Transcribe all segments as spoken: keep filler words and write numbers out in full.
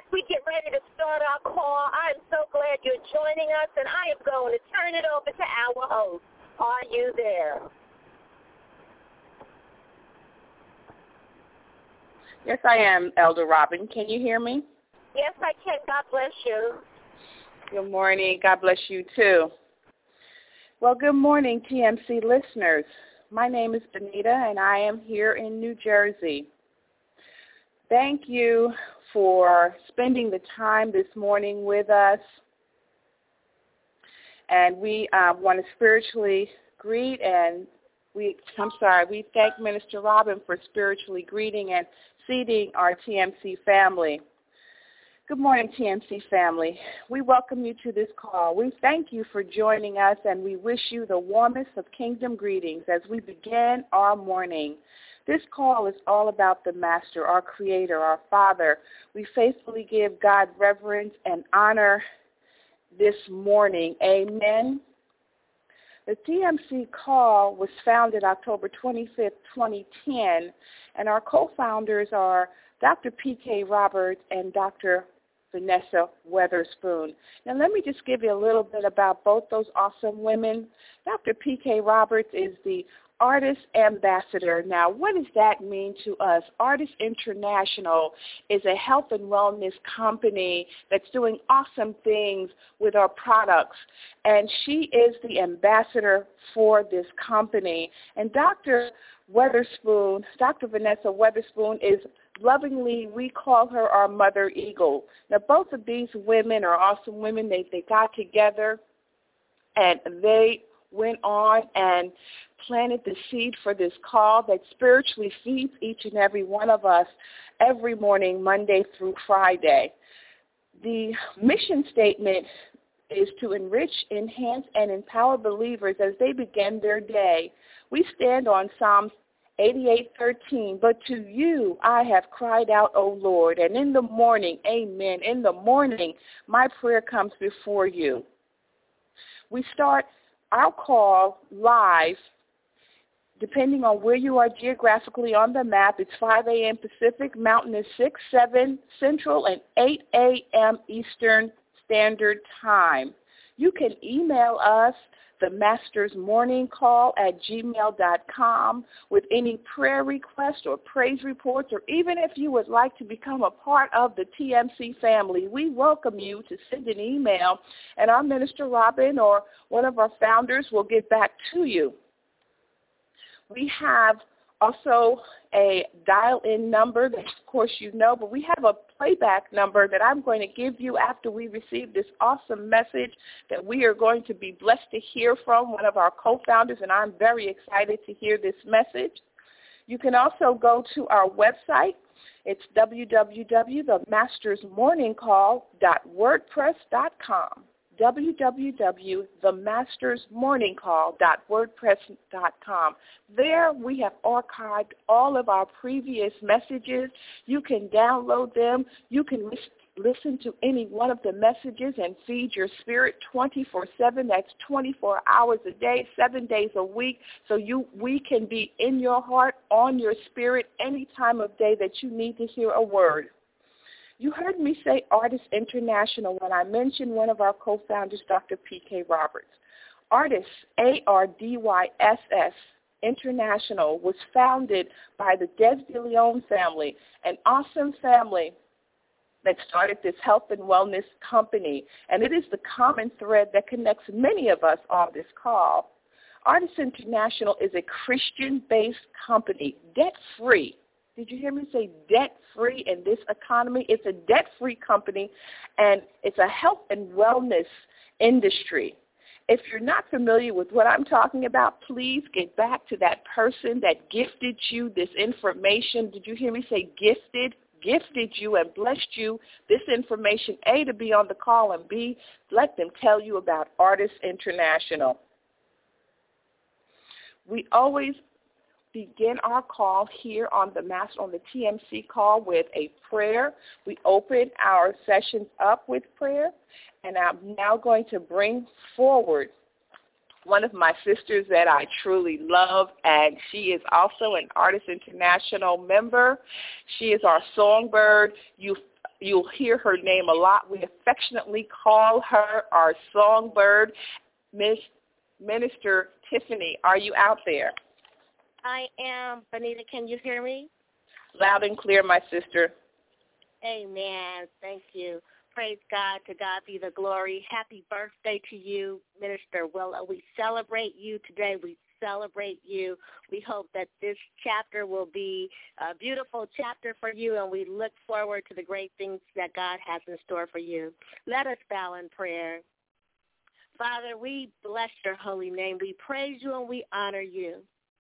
we get ready to start our call. I'm so glad you're joining us, and I am going to turn it over to our host. Are you there? Yes, I am, Elder Robin. Can you hear me? Yes, I can. God bless you. Good morning. God bless you, too. Well, good morning, T M C listeners. My name is Benita, and I am here in New Jersey. Thank you for spending the time this morning with us. And we uh, want to spiritually greet and we, I'm sorry, we thank Minister Robin for spiritually greeting and seating our T M C family. Good morning, T M C family. We welcome you to this call. We thank you for joining us, and we wish you the warmest of kingdom greetings as we begin our morning. This call is all about the Master, our Creator, our Father. We faithfully give God reverence and honor this morning. Amen. The T M C call was founded October twenty-fifth, twenty ten, and our co-founders are Doctor P K Roberts and Doctor Vanessa Weatherspoon. Now, let me just give you a little bit about both those awesome women. Doctor P K Roberts is the Artist Ambassador. Now, what does that mean to us? Artist International is a health and wellness company that's doing awesome things with our products, and she is the ambassador for this company. And Doctor Weatherspoon, Doctor Vanessa Weatherspoon is lovingly, we call her our Mother Eagle. Now, both of these women are awesome women. They, they got together, and they went on and planted the seed for this call that spiritually feeds each and every one of us every morning, Monday through Friday. The mission statement is to enrich, enhance, and empower believers as they begin their day. We stand on Psalms eighty-eight thirteen, but to you I have cried out, O Lord, and in the morning, amen, in the morning my prayer comes before you. We start our call live, depending on where you are geographically on the map. It's five a.m. Pacific, Mountain is six, seven Central, and eight a.m. Eastern Standard Time. You can email us, the Master's Morning Call at gmail dot com, with any prayer requests or praise reports, or even if you would like to become a part of the T M C family, we welcome you to send an email, and our Minister Robin or one of our founders will get back to you. We have also a dial-in number that, of course, you know, but we have a playback number that I'm going to give you after we receive this awesome message that we are going to be blessed to hear from one of our co-founders, and I'm very excited to hear this message. You can also go to our website. It's w w w dot the masters morning call dot wordpress dot com. w w w dot the masters morning call dot wordpress dot com. There we have archived all of our previous messages. You can download them. You can listen to any one of the messages and feed your spirit twenty-four seven. That's twenty-four hours a day, seven days a week, so you we can be in your heart, on your spirit, any time of day that you need to hear a word. You heard me say Artist International when I mentioned one of our co-founders, Doctor P K Roberts. Artist, A R D Y S S, International, was founded by the Des DeLeon family, an awesome family that started this health and wellness company, and it is the common thread that connects many of us on this call. Artist International is a Christian-based company, debt-free. Did you hear me say debt-free in this economy? It's a debt-free company, and it's a health and wellness industry. If you're not familiar with what I'm talking about, please get back to that person that gifted you this information. Did you hear me say gifted? Gifted you and blessed you this information, A, to be on the call, and B, let them tell you about Artist International. We always begin our call here on the Master, on the T M C call with a prayer. We open our sessions up with prayer, and I'm now going to bring forward one of my sisters that I truly love, and she is also an Artist International member. She is our songbird. You, you'll hear her name a lot. We affectionately call her our songbird. Miss Minister Tiffany, are you out there? I am. Benita, can you hear me? Loud and clear, my sister. Amen. Thank you. Praise God. To God be the glory. Happy birthday to you, Minister Willa. We celebrate you today. We celebrate you. We hope that this chapter will be a beautiful chapter for you, and we look forward to the great things that God has in store for you. Let us bow in prayer. Father, we bless your holy name. We praise you and we honor you.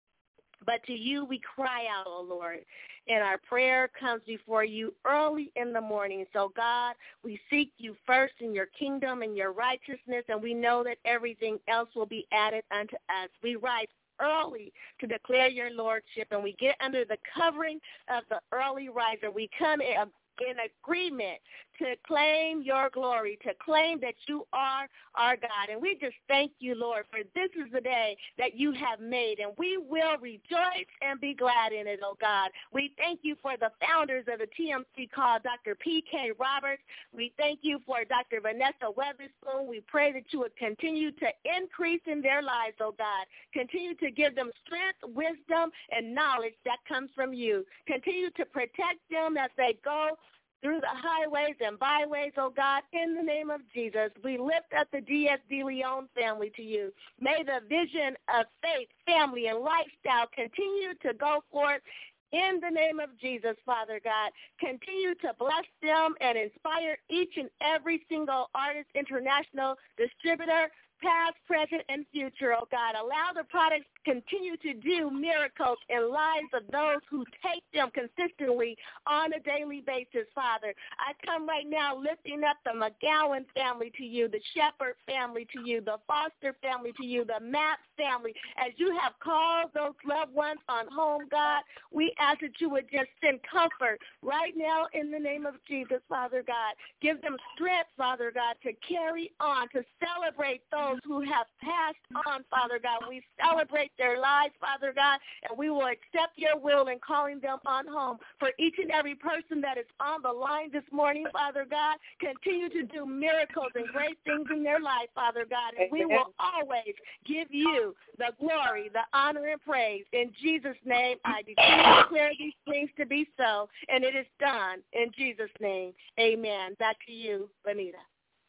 But to you we cry out, O Lord, and our prayer comes before you early in the morning. So, God, we seek you first in your kingdom and your righteousness, and we know that everything else will be added unto us. We rise early to declare your lordship, and we get under the covering of the early riser. We come in in agreement to claim your glory, to claim that you are our God. And we just thank you, Lord, for this is the day that you have made, and we will rejoice and be glad in it, oh God. We thank you for the founders of the T M C called Doctor P K Roberts. We thank you for Doctor Vanessa Weatherspoon. We pray that you would continue to increase in their lives, oh God. Continue to give them strength, wisdom, and knowledge that comes from you. Continue to protect them as they go through the highways and byways, oh God, in the name of Jesus. We lift up the D S D Leon family to you. May the vision of faith, family, and lifestyle continue to go forth in the name of Jesus, Father God. Continue to bless them and inspire each and every single Artist International distributor, past, present, and future, oh God. Allow the products to continue to do miracles in lives of those who take them consistently on a daily basis, Father. I come right now lifting up the McGowan family to you, the Shepherd family to you, the Foster family to you, the Mapp family. As you have called those loved ones on home, God, we ask that you would just send comfort right now in the name of Jesus, Father God. Give them strength, Father God, to carry on, to celebrate those who have passed on, Father God. We celebrate their lives, Father God, and we will accept your will in calling them on home. For each and every person that is on the line this morning, Father God, continue to do miracles and great things in their life, Father God, and we will always give you the glory, the honor, and praise. In Jesus' name, I decree and declare these things to be so, and it is done in Jesus' name. Amen. Back to you, Benita.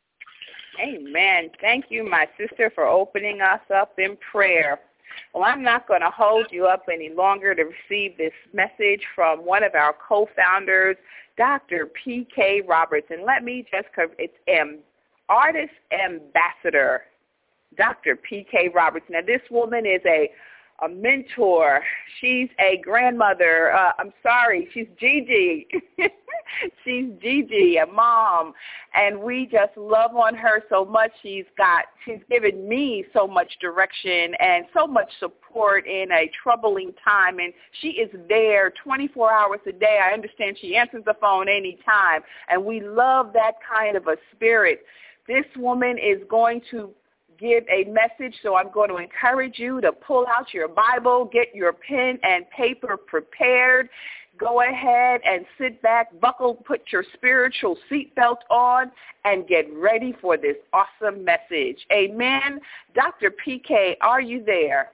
Amen. Thank you, my sister, for opening us up in prayer. Well, I'm not going to hold you up any longer to receive this message from one of our co-founders, Doctor P K Roberts. And let me just, it's um, Artist Ambassador, Doctor P K Roberts. Now, this woman is a a mentor. She's a grandmother. Uh, I'm sorry, she's Gigi. She's Gigi, a mom, and we just love on her so much. She's got, she's given me so much direction and so much support in a troubling time, and she is there twenty-four hours a day. I understand she answers the phone anytime, and we love that kind of a spirit. This woman is going to give a message, so I'm going to encourage you to pull out your Bible, get your pen and paper prepared. Go ahead and sit back, buckle, put your spiritual seatbelt on, and get ready for this awesome message. Amen. Doctor P K, are you there?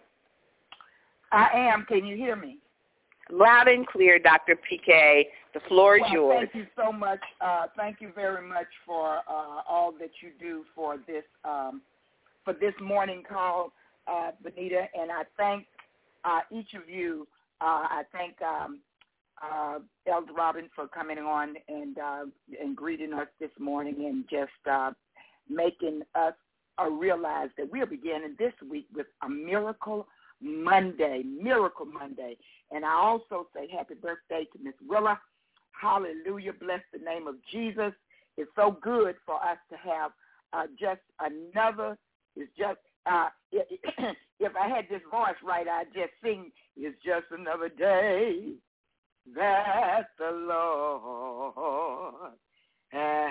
I am. Can you hear me? Loud and clear, Doctor P K. The floor is well, yours. Thank you so much. Uh, thank you very much for uh, all that you do for this um, for this morning call, uh, Benita, and I thank uh, each of you. Uh, I thank um, uh, Elder Robin for coming on and uh, and greeting us this morning and just uh, making us uh, realize that we are beginning this week with a Miracle Monday, Miracle Monday. And I also say happy birthday to Miss Willa. Hallelujah. Bless the name of Jesus. It's so good for us to have uh, just another, it's just, uh, if I had this voice right, I'd just sing, it's just another day that the Lord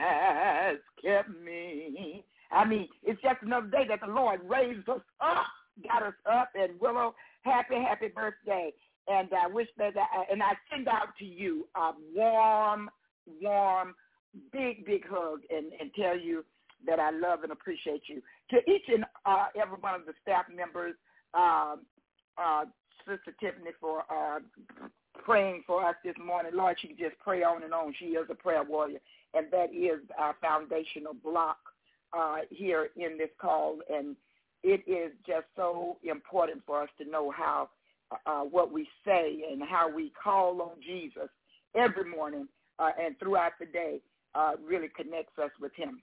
has kept me. I mean, it's just another day that the Lord raised us up got us up. And Willow, happy, happy birthday. And I wish that, I, and I send out to you a warm, warm, big, big hug and, and tell you that I love and appreciate you. To each and uh, every one of the staff members, uh, uh, Sister Tiffany for uh, praying for us this morning. Lord, she can just pray on and on. She is a prayer warrior, and that is our foundational block uh, here in this call. And it is just so important for us to know how uh, what we say and how we call on Jesus every morning uh, and throughout the day uh, really connects us with him.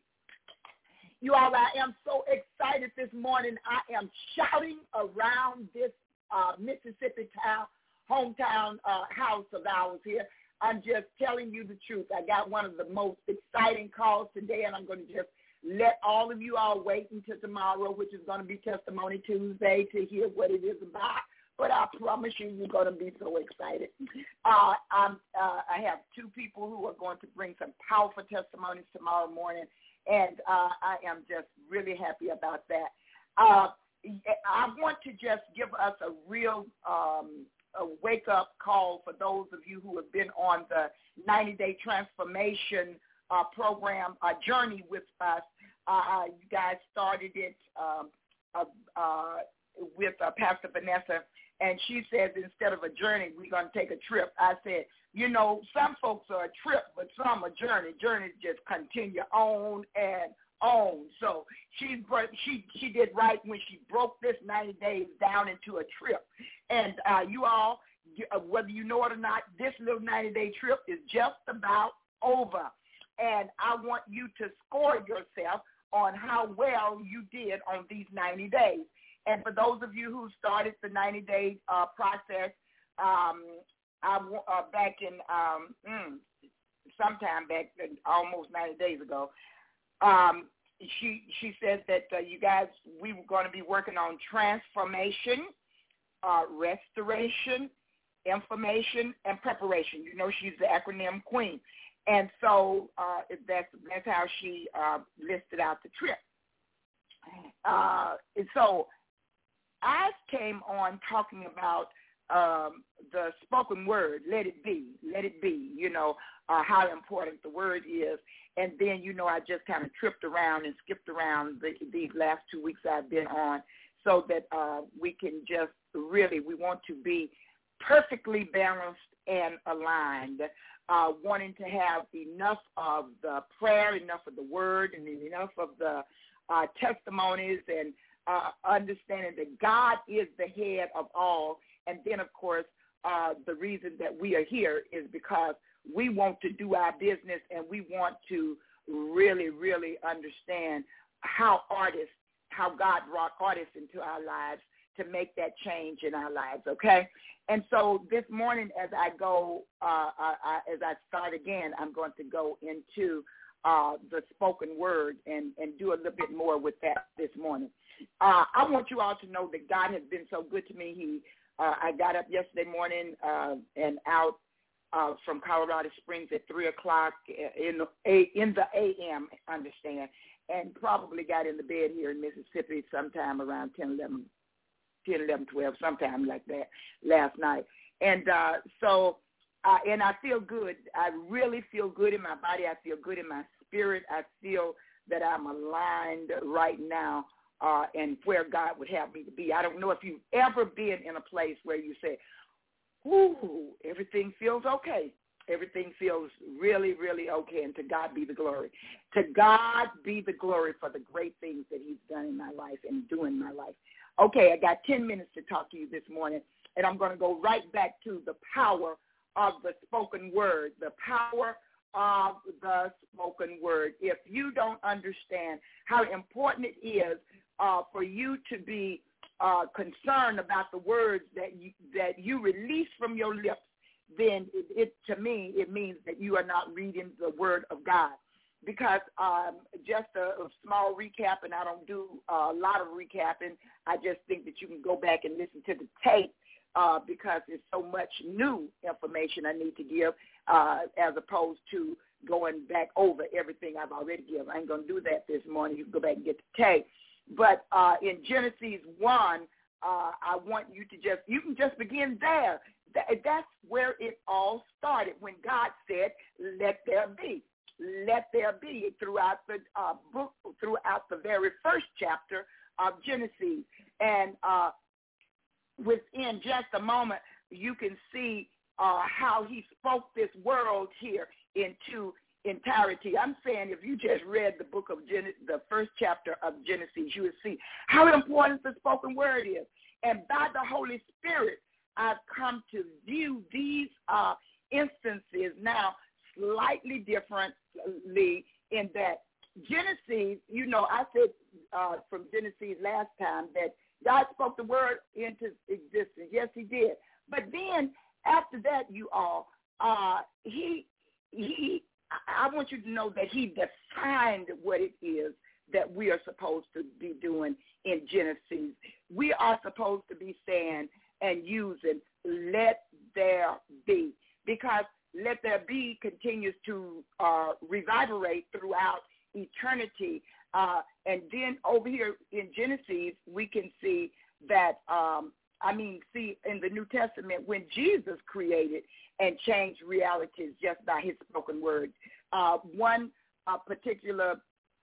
You all, I am so excited this morning. I am shouting around this uh, Mississippi town, hometown uh, house of ours here. I'm just telling you the truth. I got one of the most exciting calls today, and I'm going to just let all of you all wait until tomorrow, which is going to be Testimony Tuesday, to hear what it is about. But I promise you, you're going to be so excited. Uh, I'm, uh, I have two people who are going to bring some powerful testimonies tomorrow morning, and uh, I am just really happy about that. Uh, I want to just give us a real um, a wake-up call for those of you who have been on the ninety-day transformation uh, program uh, journey with us. Uh, you guys started it um, uh, uh, with uh, Pastor Vanessa, and she says instead of a journey, we're going to take a trip. I said, you know, some folks are a trip, but some a journey. Journeys just continue on and on. So she she she did right when she broke this ninety days down into a trip. And uh, you all, whether you know it or not, this little ninety-day trip is just about over. And I want you to score yourself on how well you did on these ninety days. And for those of you who started the ninety-day uh, process, um, I uh, back in um, mm, sometime back, almost ninety days ago. Um, she she said that uh, you guys, we were going to be working on transformation, uh, restoration, information, and preparation. You know, she's the acronym queen, and so uh, that's that's how she uh, listed out the trip. Uh, and so I came on talking about um, the spoken word. Let it be, let it be. You know uh, how important the word is. And then, you know, I just kind of tripped around and skipped around the, these last two weeks I've been on so that uh, we can just really, we want to be perfectly balanced and aligned, uh, wanting to have enough of the prayer, enough of the word, and enough of the uh, testimonies and uh, understanding that God is the head of all. And then, of course, uh, the reason that we are here is because we want to do our business, and we want to really, really understand how artists, how God brought artists into our lives to make that change in our lives, okay? And so this morning as I go, uh, I, I, as I start again, I'm going to go into uh, the spoken word and, and do a little bit more with that this morning. Uh, I want you all to know that God has been so good to me. He, uh, I got up yesterday morning uh, and out Uh, from Colorado Springs at three o'clock in the a, in the a m, understand, and probably got in the bed here in Mississippi sometime around ten, eleven, ten, eleven, twelve, sometime like that last night. And uh, so, uh, and I feel good. I really feel good in my body. I feel good in my spirit. I feel that I'm aligned right now uh, and where God would have me to be. I don't know if you've ever been in a place where you say, ooh, everything feels okay. Everything feels really, really okay, and to God be the glory. To God be the glory for the great things that he's done in my life and doing in my life. Okay, I got ten minutes to talk to you this morning, and I'm going to go right back to the power of the spoken word, the power of the spoken word. If you don't understand how important it is uh, for you to be Uh, concerned about the words that you, that you release from your lips, then it, it to me, it means that you are not reading the word of God. Because um, just a, a small recap, and I don't do uh, a lot of recapping, I just think that you can go back and listen to the tape uh, because there's so much new information I need to give uh, as opposed to going back over everything I've already given. I ain't going to do that this morning. You can go back and get the tape. But uh, in Genesis one, uh, I want you to just, you can just begin there. That, that's where it all started, when God said, let there be. Let there be throughout the uh, book, throughout the very first chapter of Genesis. And uh, within just a moment, you can see uh, how he spoke this world here into entirety. I'm saying if you just read the book of Genesis, the first chapter of Genesis, you would see how important the spoken word is. And by the Holy Spirit, I've come to view these uh, instances now slightly differently, in that Genesis, you know, I said uh, from Genesis last time that God spoke the word into existence. Yes, he did. But then after that, you all, uh, he, he, I want you to know that he defined what it is that we are supposed to be doing in Genesis. We are supposed to be saying and using, let there be, because let there be continues to uh, reverberate throughout eternity. Uh, and then over here in Genesis, we can see that, um, I mean, see in the New Testament, when Jesus created and changed realities just by his spoken word. Uh, one uh, particular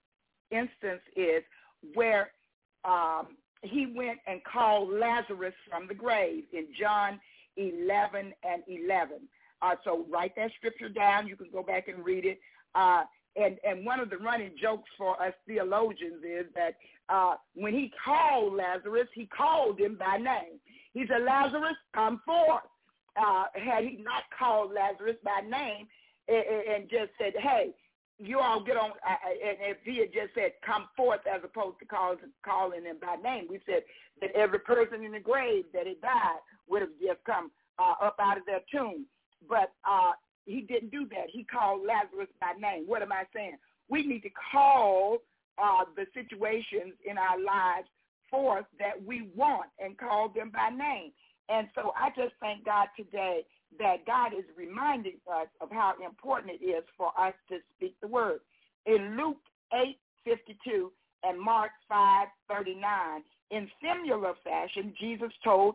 instance is where um, he went and called Lazarus from the grave in John eleven and eleven. Uh, so write that scripture down. You can go back and read it. Uh, and, and one of the running jokes for us theologians is that uh, when he called Lazarus, he called him by name. He said, Lazarus, come forth. Uh, had he not called Lazarus by name and, and just said, hey, you all get on, uh, and if he had just said, come forth, as opposed to call, calling him by name, we said that every person in the grave that had died would have just come uh, up out of their tomb. But uh, he didn't do that. He called Lazarus by name. What am I saying? We need to call uh, the situations in our lives forth that we want and call them by name. And so I just thank God today that God is reminding us of how important it is for us to speak the word. In Luke eight fifty-two and Mark five thirty-nine, in similar fashion, Jesus told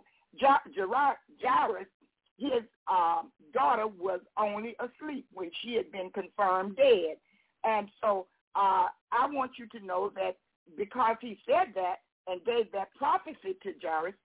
Jairus his um, daughter was only asleep when she had been confirmed dead. And so uh, I want you to know that because he said that and gave that prophecy to Jairus,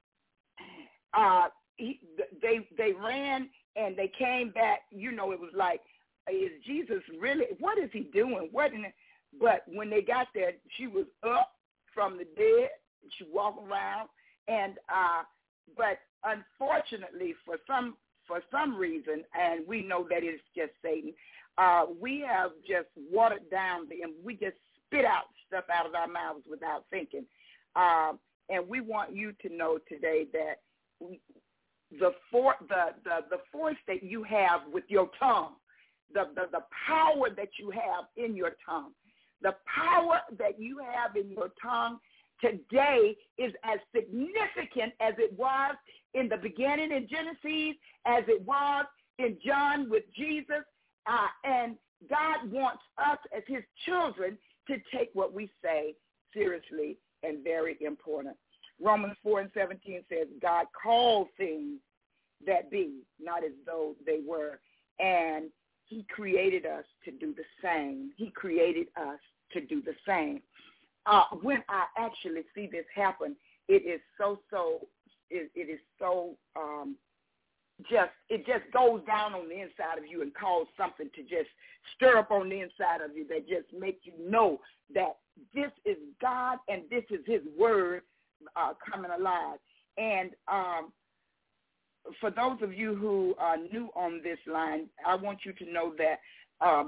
uh, he, they they ran and they came back. You know, it was like, is Jesus really, what is he doing? What? In it? But when they got there, she was up from the dead. She walked around. And uh, but unfortunately, for some for some reason, and we know that it's just Satan, uh, we have just watered down the, and we just spit out stuff out of our mouths without thinking. Um, and we want you to know today that we, the, for, the the the force that you have with your tongue, the, the the power that you have in your tongue, the power that you have in your tongue today is as significant as it was in the beginning in Genesis, as it was in John with Jesus. Uh, and God wants us as his children to take what we say seriously and very important. Romans four and seventeen says, God called things that be, not as though they were. And he created us to do the same. He created us to do the same. Uh, when I actually see this happen, it is so, so, it, it is so um, just, it just goes down on the inside of you and causes something to just stir up on the inside of you that just makes you know that this is God and this is his word uh, coming alive. And um, for those of you who are new on this line, I want you to know that um,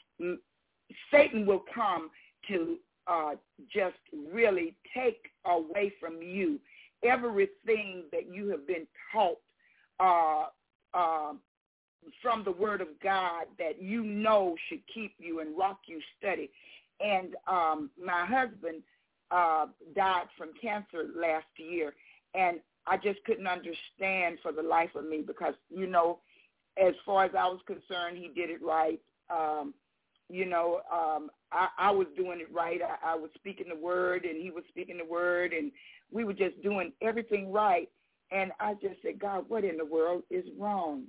Satan will come to uh, just really take away from you everything that you have been taught uh, uh, from the word of God that you know should keep you and rock you steady. And um, my husband uh, died from cancer last year, and I just couldn't understand for the life of me because, you know, as far as I was concerned, he did it right. Um, you know, um, I, I was doing it right. I, I was speaking the word, and he was speaking the word, and we were just doing everything right. And I just said, God, what in the world is wrong?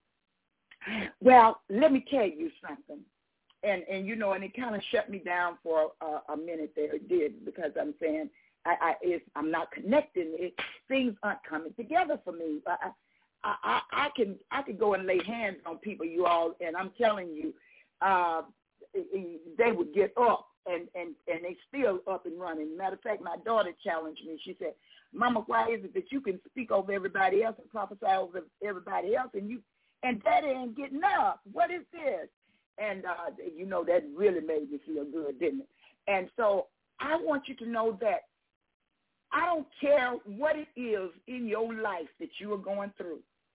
Well, let me tell you something. And, and you know, and it kind of shut me down for a, a minute there. It did, because I'm saying I, I, it's, I'm not connecting. It, things aren't coming together for me. I, I, I, I can I can go and lay hands on people, you all, and I'm telling you, uh, they would get up, and, and, and they still up and running. Matter of fact, my daughter challenged me. She said, Mama, why is it that you can speak over everybody else and prophesy over everybody else, and you and Daddy ain't getting up? What is this? And, uh, you know, that really made me feel good, didn't it? And so I want you to know that I don't care what it is in your life that you are going through.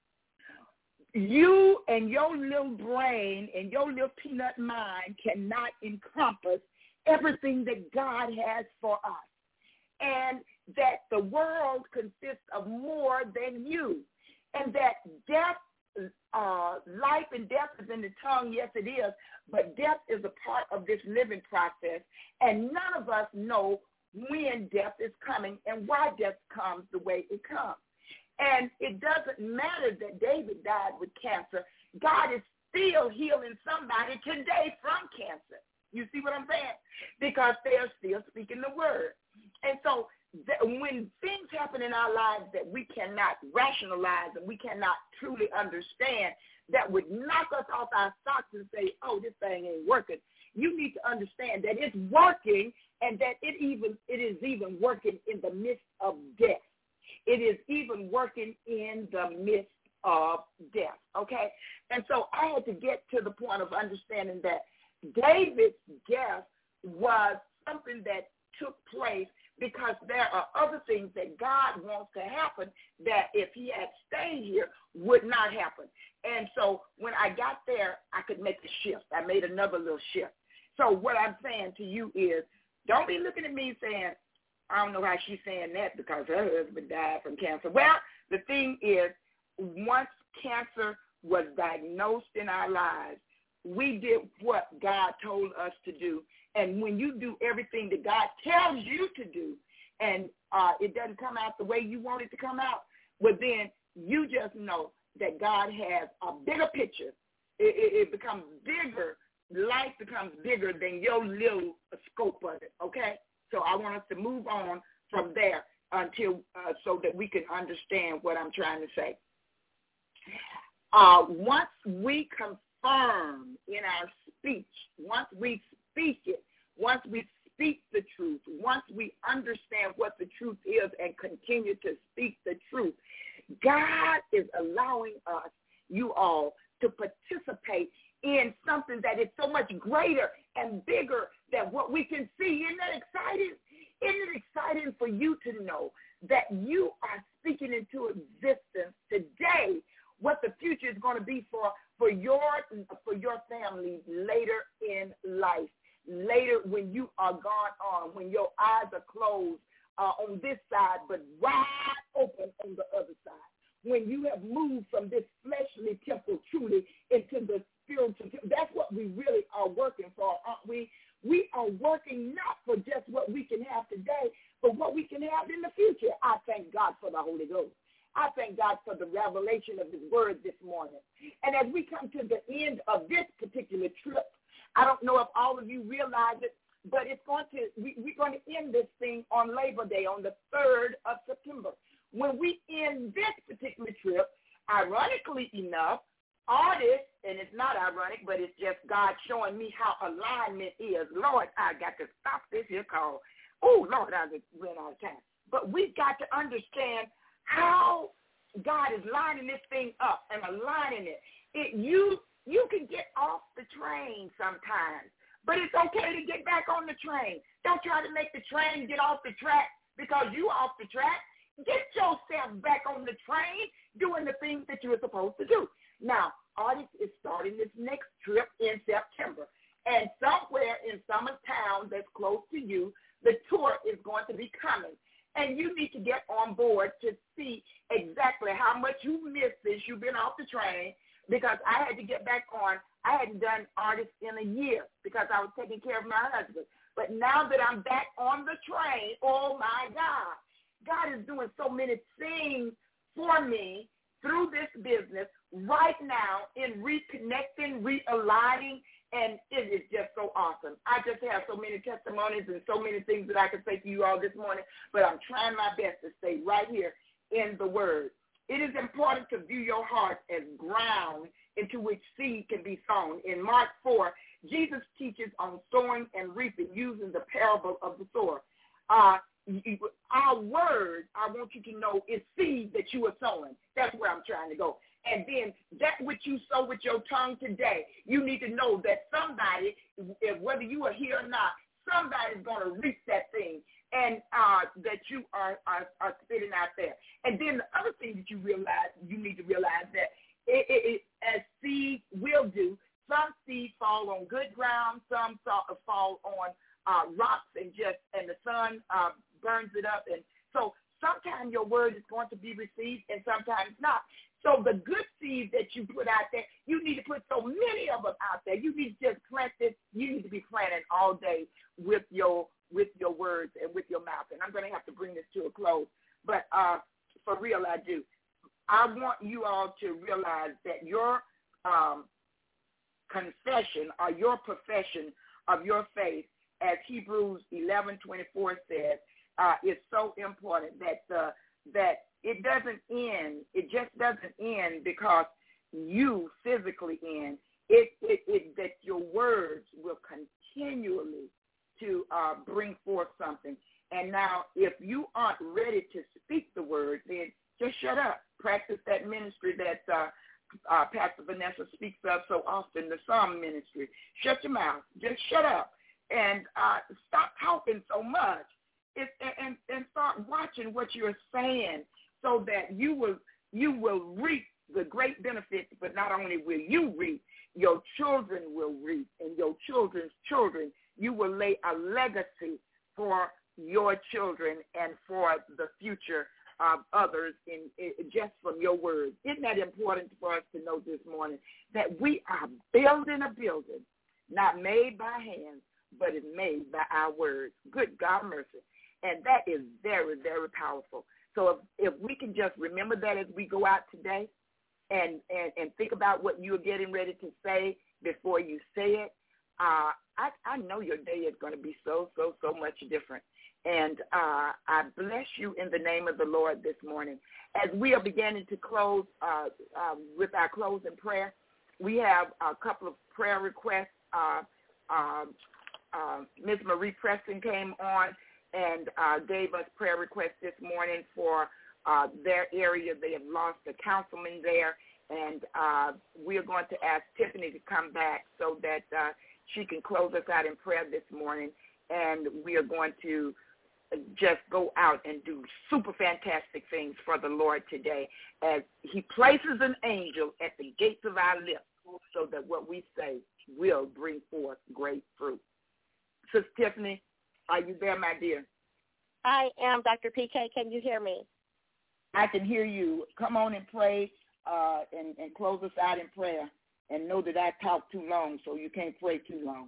You and your little brain and your little peanut mind cannot encompass everything that God has for us. And that the world consists of more than you. And that death, uh, life and death is in the tongue, yes it is, but death is a part of this living process. And none of us know when death is coming and why death comes the way it comes. And it doesn't matter that David died with cancer. God is still healing somebody today from cancer. You see what I'm saying? Because they're still speaking the word. And so th- when things happen in our lives that we cannot rationalize and we cannot truly understand, that would knock us off our socks and say, oh, this thing ain't working. You need to understand that it's working, and that it even it is even working in the midst of death. It is even working in the midst of death, okay? And so I had to get to the point of understanding that David's death was something that took place because there are other things that God wants to happen that if he had stayed here would not happen. And so when I got there, I could make a shift. I made another little shift. So what I'm saying to you is, don't be looking at me saying, I don't know why she's saying that because her husband died from cancer. Well, the thing is, once cancer was diagnosed in our lives, we did what God told us to do. And when you do everything that God tells you to do, and uh, it doesn't come out the way you want it to come out, well, then you just know that God has a bigger picture. It, it, it becomes bigger. Life becomes bigger than your little scope of it, okay? So I want us to move on from there until uh, so that we can understand what I'm trying to say. Uh, once we confirm in our speech, once we speak it, once we speak the truth, once we understand what the truth is and continue to speak the truth, God is allowing us, you all, to participate in something that is so much greater and bigger than what we can see. Isn't that exciting? Isn't it exciting for you to know that you are speaking into existence today what the future is going to be for, for, your, for your family later in life, later when you are gone on, when your eyes are closed uh, on this side but wide open on the other side, when you have moved from this fleshly temple truly into the spiritual temple. That's what we really are working for, aren't we? We are working not for just what we can have today, but what we can have in the future. I thank God for the Holy Ghost. I thank God for the revelation of his word this morning. And as we come to the end of this particular trip, I don't know if all of you realize it, but it's going to we, we're going to end this thing on Labor Day, on the third of September. When we end this particular trip, ironically enough, artists, and it's not ironic, but it's just God showing me how alignment is. Lord, I got to stop this here call. Oh, Lord, I just ran out of time. But we've got to understand how God is lining this thing up and aligning it. It you you can get off the train sometimes, but it's okay to get back on the train. Don't try to make the train get off the track because you off the track. Get yourself back on the train doing the things that you're supposed to do. Now, Artist is starting this next trip in September, and somewhere in some town that's close to you, the tour is going to be coming. And you need to get on board to see exactly how much you missed since you've been off the train, because I had to get back on. I hadn't done artists in a year because I was taking care of my husband. But now that I'm back on the train, oh, my God, God is doing so many things for me through this business right now in reconnecting, realigning, and it is just so awesome. I just have so many testimonies and so many things that I can say to you all this morning, but I'm trying my best to stay right here in the Word. It is important to view your heart as ground into which seed can be sown. In Mark four, Jesus teaches on sowing and reaping using the parable of the sower. Uh, our word, I want you to know, is seed that you are sowing. That's where I'm trying to go. And then that which you sow with your tongue today, you need to know that somebody, whether you are here or not, somebody's going to reap that thing and uh, that you are, are, are spitting out there. And then the other thing that you realize, you need to realize that it, it, it, as seed will do, some seed fall on good ground, some fall on uh, rocks and just and the sun uh, burns it up. And so sometimes your word is going to be received and sometimes not. So the good seeds that you put out there, you need to put so many of them out there. You need to just plant this. You need to be planting all day with your with your words and with your mouth. And I'm going to have to bring this to a close. But uh, for real, I do. I want you all to realize that your um, confession or your profession of your faith, as Hebrews eleven twenty-four says, uh, is so important that uh, that it doesn't end. It just doesn't end because you physically end. It, it, it that your words will continually to uh, bring forth something. And now, if you aren't ready to speak the word, then just shut up. Practice that ministry that uh, uh, Pastor Vanessa speaks of so often, the Psalm ministry. Shut your mouth. Just shut up and uh, stop talking so much. It's, and, and start watching what you're saying, so that you will you will reap the great benefits. But not only will you reap, your children will reap, and your children's children. You will lay a legacy for your children and for the future of others in, in just from your words. Isn't that important for us to know this morning, that we are building a building not made by hands, but is made by our words. Good God mercy. And that is very, very powerful. So if, if we can just remember that as we go out today and, and, and think about what you're getting ready to say before you say it, uh, I, I know your day is going to be so, so, so much different. And uh, I bless you in the name of the Lord this morning. As we are beginning to close uh, uh, with our closing prayer, we have a couple of prayer requests. Uh, uh, uh, Miz Marie Preston came on and uh, gave us prayer requests this morning for uh, their area. They have lost a councilman there, and uh, we are going to ask Tiffany to come back so that uh, she can close us out in prayer this morning, and we are going to just go out and do super fantastic things for the Lord today as he places an angel at the gates of our lips so that what we say will bring forth great fruit. Sister Tiffany, are you there, my dear? I am, Doctor P K. Can you hear me? I can hear you. Come on and pray uh, and, and close us out in prayer. And know that I talk too long, so you can't pray too long.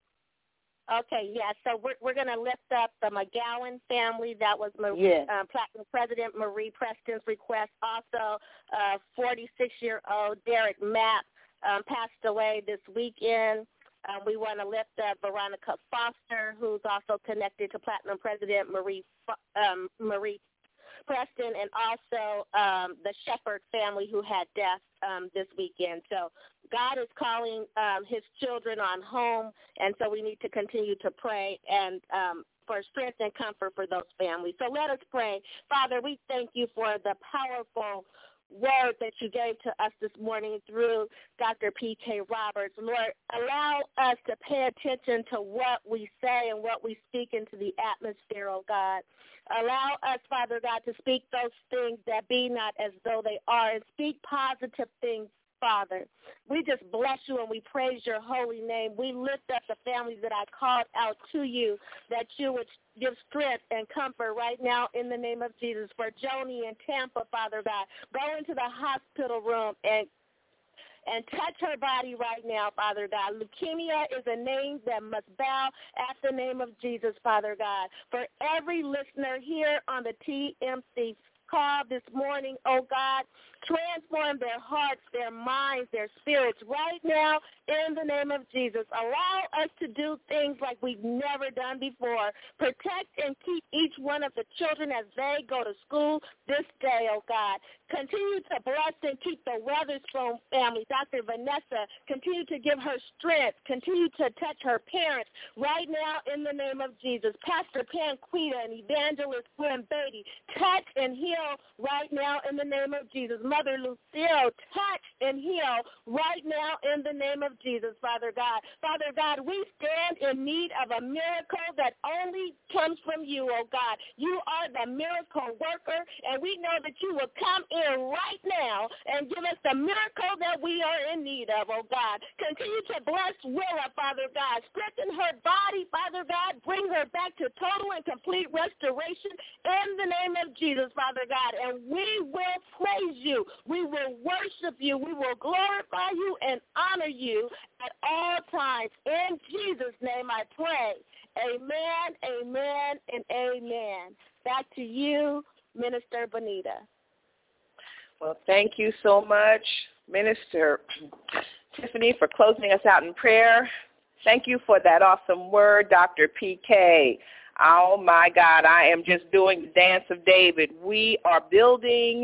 Okay, yeah. So we're we're going to lift up the McGowan family. That was Marie, yes. uh, Platinum President Marie Preston's request. Also, uh, forty-six-year-old Derek Mapp um, passed away this weekend. Uh, we want to lift up Veronica Foster, who's also connected to Platinum President Marie um, Marie Preston, and also um, the Shepherd family who had death um, this weekend. So God is calling um, his children on home, and so we need to continue to pray and um, for strength and comfort for those families. So let us pray. Father, we thank you for the powerful word that you gave to us this morning through Doctor P K Roberts. Lord, allow us to pay attention to what we say and what we speak into the atmosphere, oh God. Allow us, Father God, to speak those things that be not as though they are, and speak positive things, Father. We just bless you and we praise your holy name. We lift up the families that I called out to you, that you would give strength and comfort right now in the name of Jesus. For Joni in Tampa, Father God, go into the hospital room and and touch her body right now, Father God. Leukemia is a name that must bow at the name of Jesus, Father God. For every listener here on the T M C call this morning, oh God, transform their hearts, their minds, their spirits right now in the name of Jesus. Allow us to do things like we've never done before. Protect and keep each one of the children as they go to school this day, oh God. Continue to bless and keep the Weatherspoon family. Doctor Vanessa, continue to give her strength. Continue to touch her parents right now in the name of Jesus. Pastor Panquita and Evangelist Gwen Beatty, touch and heal right now in the name of Jesus. Mother Lucille, touch and heal right now in the name of Jesus, Father God. Father God, we stand in need of a miracle that only comes from you, oh God. You are the miracle worker, and we know that you will come in right now and give us the miracle that we are in need of, oh God. Continue to bless Willa, Father God. Strengthen her body, Father God. Bring her back to total and complete restoration in the name of Jesus, Father God. And we will praise you. We will worship you. We will glorify you and honor you at all times. In Jesus' name I pray. Amen, amen, and amen. Back to you, Minister Bonita. Well, thank you so much, Minister Tiffany, for closing us out in prayer. Thank you for that awesome word, Doctor P K. Oh, my God, I am just doing the dance of David. We are building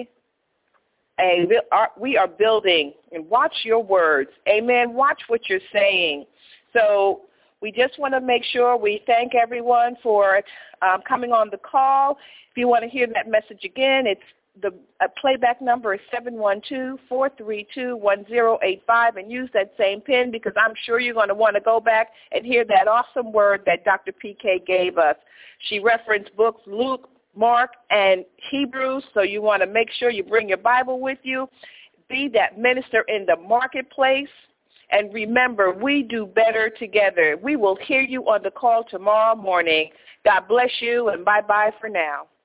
a, we are building, and watch your words. Amen. Watch what you're saying. So we just want to make sure we thank everyone for um, coming on the call. If you want to hear that message again, it's the uh, playback number is seven one two, four three two, one zero eight five, and use that same pin because I'm sure you're going to want to go back and hear that awesome word that Doctor P K gave us. She referenced books Luke, Mark, and Hebrews, so you want to make sure you bring your Bible with you. Be that minister in the marketplace. And remember, we do better together. We will hear you on the call tomorrow morning. God bless you, and bye-bye for now.